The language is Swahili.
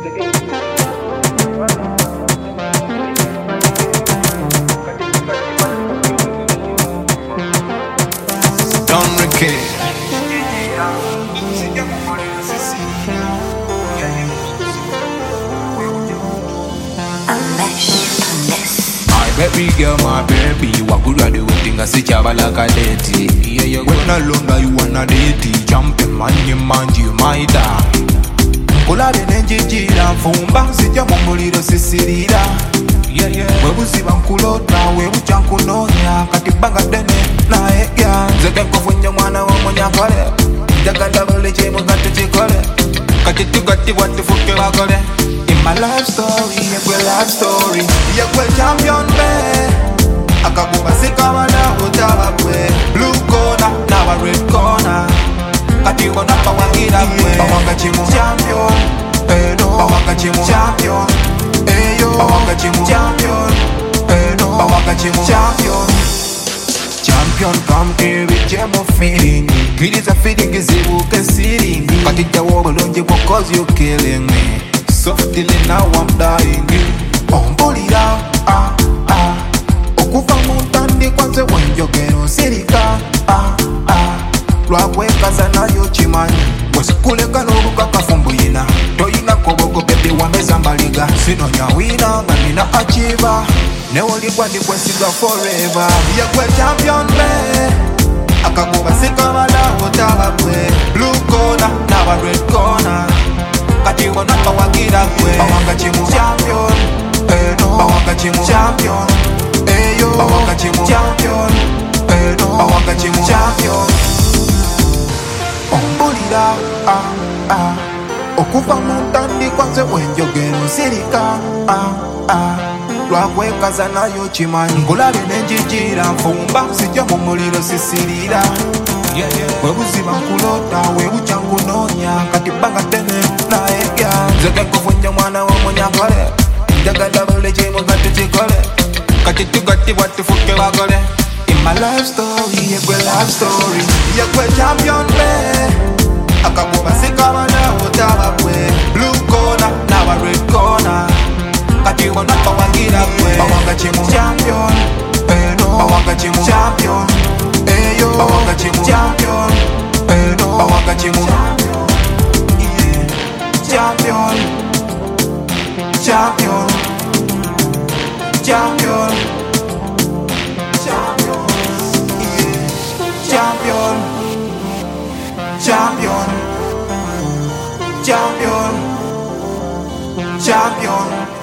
Don Ricky. My baby girl, my baby, you are good at the waiting. I see Java like a lady. Yeah, you when alone, you wanna date. Champion man, you my dad. Kola de nenji la fumba, sija mongoliro sisirira. Yeah, yeah. Webusi bankulota, webu chankunonya, katibanga dene na ega. Zeke kufunja mwana wa mwenye kole. Jaga double chemo gatu chikole. Kati watu fuke wakole. In my life story, yeah, we life story. Yeah, we champion man. Akakuba sikawa na utawa kwe. Blue corner, now a red corner. Kati wana pawangira kwe. Pawanga chimu champion. No. Pawanga chimu champion. Yo. Pawanga chimu champion. No. Pawanga chimu champion. Champion come here with jam of feeling. It is a feeling is a sitting. But it wobble because you're killing me. Softly now I'm dying. Pull it out, Okufa mutandi kwanze wenjogero sirika. Lwaweka sana yo chimanyi. Wesikuleka n'oluka kafumbu yina. Toyina koboko baby wameza mbaliga. Sino nyawina nga nina achieva. Neolibwa ndikwesiga forever. Yekwe champion man. Akakuba sikamala otaba kwe. Blue corner, now a red corner. Kati wana pawangira kwe. Pawanga chimu champion. No. Pawanga chimu champion. Yo. Pawanga chimu champion. No. Pawanga chimu champion. Ombulira, Okufa mutandi kwanze wenjogero sirika. Lwakwekaza nayo chimanyi. Nkulabe nenjijira nfumba, sijja mu muliro sisirira. Webuziba nkulota, webucha nkunonya, katibanga tene na ega. Zeke kufunja mwana wa munyakole. Jaga double chemo gatu chikole. Kati watu fuke wakole. In my life story, yeah, we life story. Yeah, we champion man. Akakuba sikawa na utawa kwe. Blue corner, now a red corner. Kati wana pawangira kwe. Pawanga chimu champion. No. Pawanga chimu champion. Yo. Pawanga chimu champion. No. Pawanga chimu champion. Champion. Champion. Champion, champion, champion, champion.